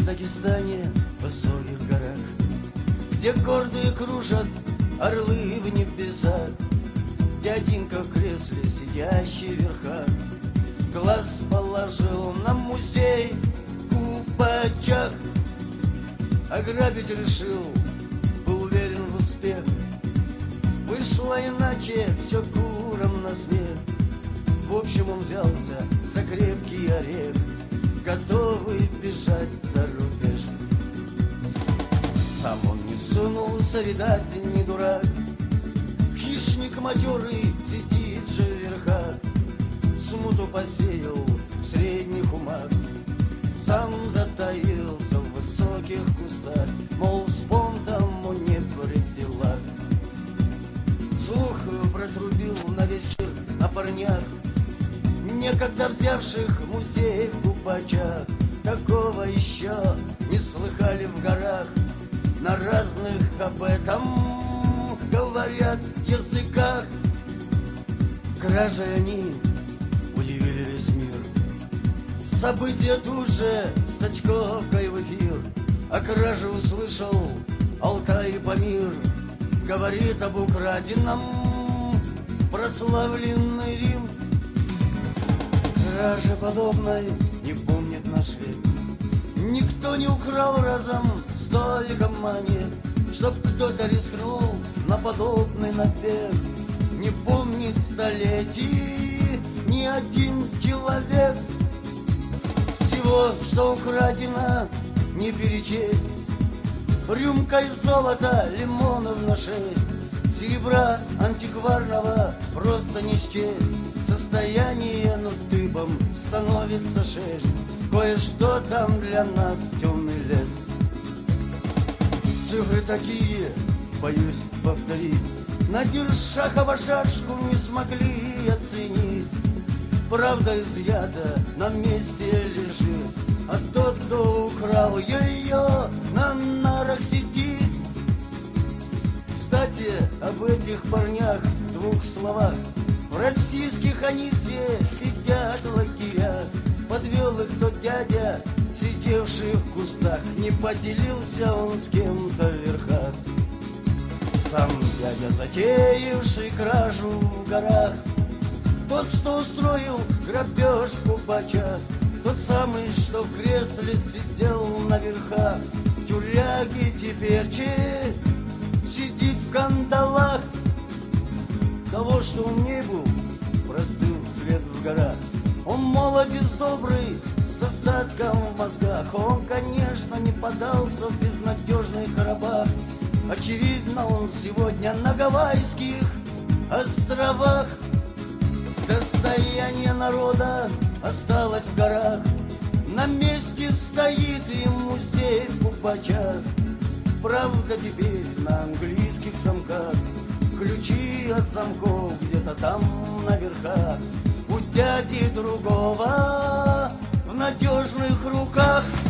в Дагестане, в высоких горах, где гордые кружат орлы в небесах, дяденька в кресле, сидящий в верхах, глаз положил на музей в Купачах. Ограбить решил, был уверен в успех. Вышло иначе, все курам на смех. В общем, он взялся за крепкий орех, готовый бежать за рубеж. Сам он не сунулся, видать, не дурак. Хищник матерый сидит же в верхах, смуту посеял в средних умах. Сам затаился в высоких кустах, мол, спон тому не в делах. Слух протрубил на весь мир о парнях, некогда взявших музей в Купачах. Такого еще не слыхали в горах, на разных об этом говорят языках. Кражей они удивили весь мир, события тут же с точковкой в эфир. О краже услышал Алтай и Памир, говорит об украденном прославленный Рим. Краже подобной не помнит наш век, никто не украл разом столько монет, чтоб кто-то рискнул на подобный набег. Не помнит столетий ни один человек. Всего, что украдено, не перечесть. Рюмкой золота, лимонов на 6, серебра антикварного просто не счесть. Состояние, ну, дыбом становится 6. Кое-что там для нас темный лес. Цифры такие, боюсь повторить, на Диршахова шашку не смогли оценить. Правда изъята на месте лежит, а тот, кто украл ее, на нарах сидит. Кстати, об этих парнях в 2 словах. В российских они все сидят в лагерях. Подвел их тот дядя, сидевший в кустах, не поделился он с кем-то в верхах. Сам дядя, затеявший кражу в горах, тот, что устроил грабеж в Купачах, тот самый, что в кресле сидел на верхах, в тюряге теперь сидит в кандалах. Того, что умней был, простыл след в горах. Он молодец добрый, с достатком в мозгах. Он, конечно, не подался в безнадежных коробах. Очевидно, он сегодня на Гавайских островах. Достояние народа осталось в горах, на месте стоит и музей в Купачах. Правда, теперь на английских замках, ключи от замков где-то там на верхах. У дяди другого в надежных руках.